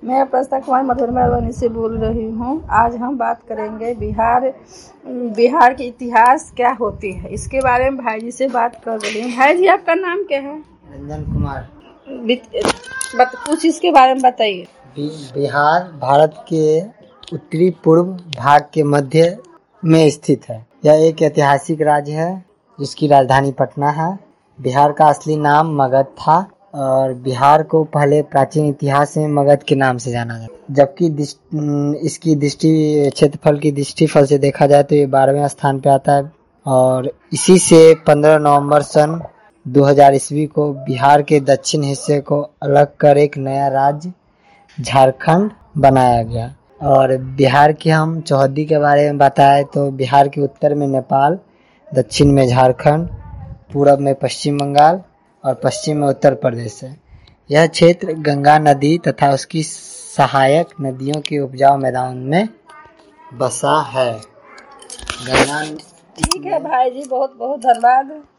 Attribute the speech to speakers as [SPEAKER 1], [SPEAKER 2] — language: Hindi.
[SPEAKER 1] मैं प्रस्ता कुमार मधुबनी से बोल रही हूँ। आज हम बात करेंगे बिहार के इतिहास क्या होती है, इसके बारे में भाई जी से बात कर रही हूँ। भाई जी, आपका नाम क्या है?
[SPEAKER 2] रंजन कुमार।
[SPEAKER 1] कुछ इसके बारे में बताइए।
[SPEAKER 2] बिहार भारत के उत्तरी पूर्व भाग के मध्य में स्थित है। यह एक ऐतिहासिक राज्य है जिसकी राजधानी पटना है। बिहार का असली नाम मगध था और बिहार को पहले प्राचीन इतिहास में मगध के नाम से जाना जाता, जबकि इसकी क्षेत्रफल की दृष्टिफल से देखा जाए तो ये 12वें स्थान पे आता है। और इसी से 15 नवंबर सन 2000 ईस्वी को बिहार के दक्षिण हिस्से को अलग कर एक नया राज्य झारखंड बनाया गया। और बिहार की हम चौहद्दी के बारे में बताएं तो बिहार के उत्तर में नेपाल, दक्षिण में झारखंड, पूरब में पश्चिम बंगाल और पश्चिम में उत्तर प्रदेश है। यह क्षेत्र गंगा नदी तथा उसकी सहायक नदियों के उपजाऊ मैदान में बसा है।
[SPEAKER 1] ठीक है भाई जी, बहुत बहुत धन्यवाद।